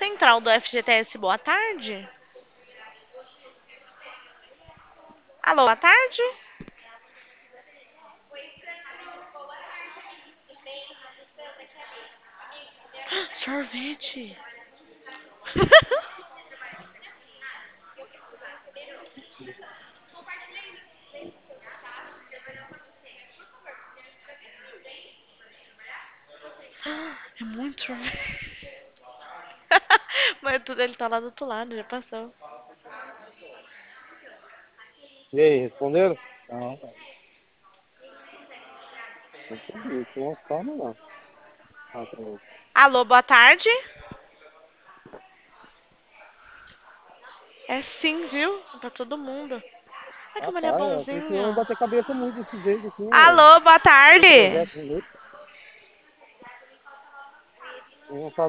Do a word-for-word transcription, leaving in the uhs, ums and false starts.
central do F G T S, boa tarde. Alô, boa tarde. Sorvete. É muito sorvete. Mas tudo ele tá lá do outro lado, já passou. E aí, responderam? Não, não entendi. Tem uma calma não. Ah, tá bom. Alô, boa tarde. É sim, viu? Pra todo mundo. Ai, Ah, como ele é tá. Eu achei que eu bonzinho. bater cabeça muito desse jeito assim, velho. Alô, boa Tem tarde. projeto bonito. Eu não